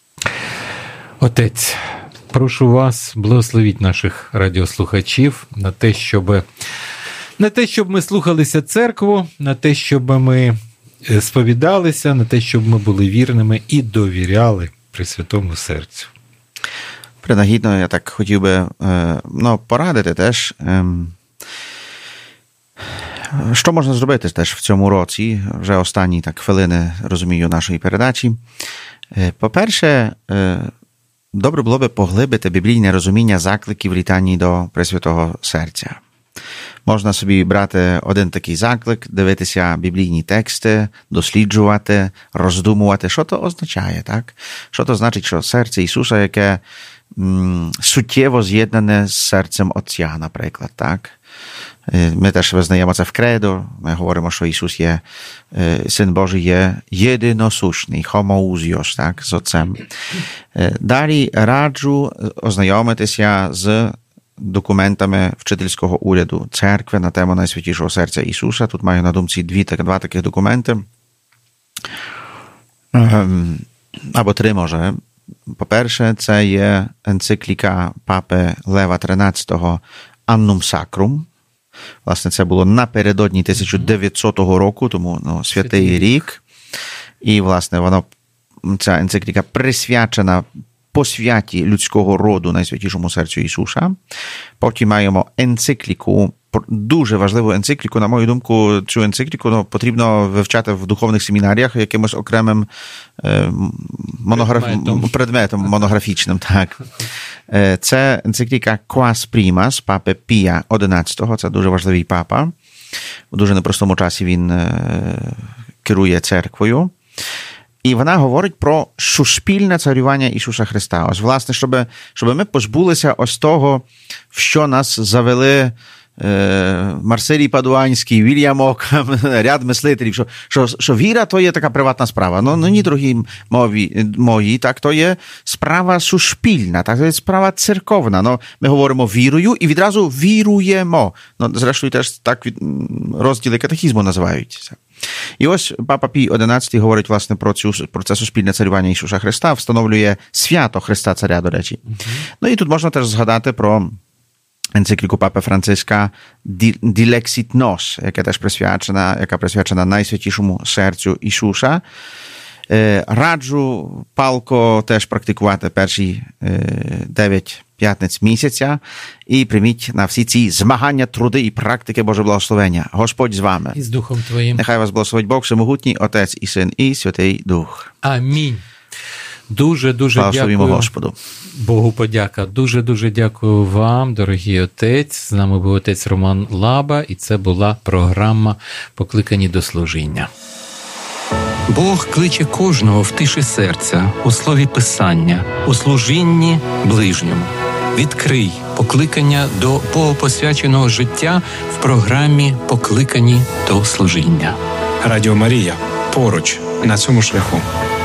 Отець, прошу вас, благословіть наших радіослухачів на те, щоб, на те, щоб ми слухалися церкву, на те, щоб ми сповідалися, на те, щоб ми були вірними і довіряли Пресвятому Серцю. Принагідно, я так хотів би ну, порадити теж, що можна зробити теж в цьому році, вже останні так хвилини, розумію, нашої передачі. По-перше, добре було би поглибити біблійне розуміння закликів літаній до Пресвятого Серця. Можна собі брати один такий заклик, дивитися біблійні тексти, досліджувати, роздумувати, що то означає, так? Що то значить, що серце Ісуса, яке м, суттєво з'єднане з серцем Отця, наприклад, так? Ми теж визнаємо це в кредо, ми говоримо, що Ісус є, Син Божий є єдиносущний, homoousios, так, з Отцем. Далі раджу ознайомитися з документами вчительського уряду церкви на тему Найсвятішого серця Ісуса. Тут маю на думці дві, два таких документи. Або три, може. По-перше, це є енцикліка папи Лева тринадцятого Annum Sacrum. Власне, це було напередодні тисяча дев'ятсотого року, тому ну, святий, святий рік. І, власне, воно, ця енцикліка присвячена посвяті людського роду Найсвятішому серцю Ісуса. Потім маємо енцикліку, дуже важливу енцикліку. На мою думку, цю енцикліку ну, потрібно вивчати в духовних семінаріях якимось окремим е, монограф... предметом. предметом монографічним. Так. Це енцикліка Quas Primas папи Пія одинадцятого. Це дуже важливий папа. У дуже непростому часі він е, керує церквою. І вона говорить про суспільне царювання Ісуса Христа. Ось, власне, щоб, щоб ми позбулися ось того, в що нас завели е, Марсилій Падуанський, Вільям Окам, ряд мислителів, що, що, що віра то є така приватна справа. Ну, ну ні, дорогі мої, мої, так, то є справа суспільна, так, то є справа церковна. Ну, ми говоримо вірою і відразу віруємо. Ну, зрештою, теж так розділи катехізму називаються. І ось папа Пій одинадцятий говорить, власне, про, цю, про це суспільне царювання Ісуса Христа, встановлює свято Христа Царя, до речі. Uh-huh. Ну і тут можна теж згадати про енцикліку папи Франциска «Dilexit nos», яка теж присвячена, яка присвячена Найсвятішому серцю Ісуса. Раджу палко теж практикувати перші дев'ять п'ятниць місяця і прийміть на всі ці змагання, труди і практики Боже благословення. Господь з вами. І з Духом Твоїм. Нехай вас благословить Бог, Всемогутній, Отець і Син, і Святий Дух. Амінь. Дуже-дуже Благословімо дякую. Господу. Богу подяка. Дуже-дуже дякую вам, дорогий отець. З нами був отець Роман Лаба, і це була програма «Покликані до служіння». Бог кличе кожного в тиші серця, у слові Писання, у служінні ближньому. Відкрий покликання до богопосвяченого життя в програмі «Покликані до служіння». Радіо Марія. Поруч на цьому шляху.